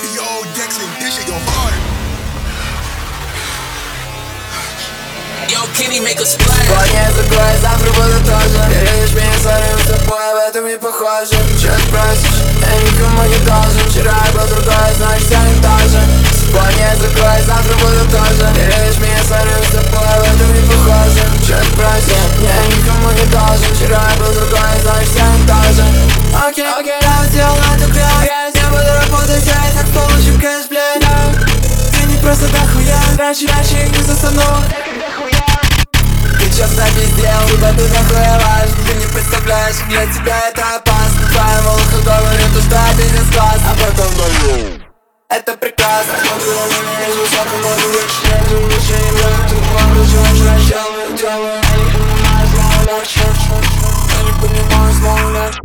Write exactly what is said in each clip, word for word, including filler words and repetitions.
Yo, Dexter, this shit go hard. Yo, Kenny, make a splash. Сегодня такое, завтра буду тоже. Веришь меня, сорим с тобой, в этом не похоже. Чё ты просишь? Я никому не должен. Вчера я был другой, значит я не тот же. Сегодня такое, завтра буду тоже. Веришь меня, сорим с тобой, в этом не похоже. Чё ты просишь? Я никому не должен. Вчера я был другой, значит я не тот же. Окей, окей, я сделал эту грязь. Я буду работать, я и так получу кэш, блядь. Ты не просто дохуя. Раньше, раньше их не застану. Ты чё напиздел, туда ты такое важно. Ты не представляешь, для тебя это опасно. Твоя волоха говорит, что ты не склад. А потом даю. Это прекрасно. Смотрю на меня из высоко, могу лучше. Я думаю, лучше не знаю, ты погружаешь, я делаю, делаю. Я не понимаю, злого ляж.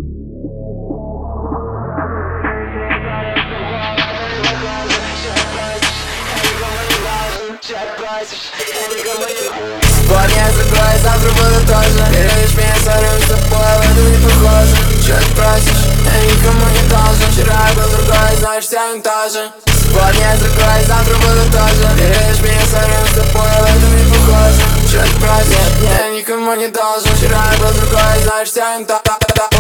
Сегодня я закрою, завтра буду тоже. Веришь меня, сорим с тобой, в этом не похоже. Чё ты просишь? Я никому не должен. Вчера я был другой, значит я не тоже. Сегодня я закрою, завтра буду тоже. Веришь меня, сорим с тобой, в этом не похоже. Чё ты просишь? Я никому не должен. Вчера я был другой, значит я не тоже.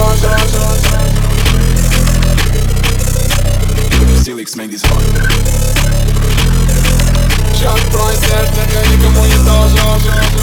Felix make this hard. Чё ты просишь? Я никому не должен.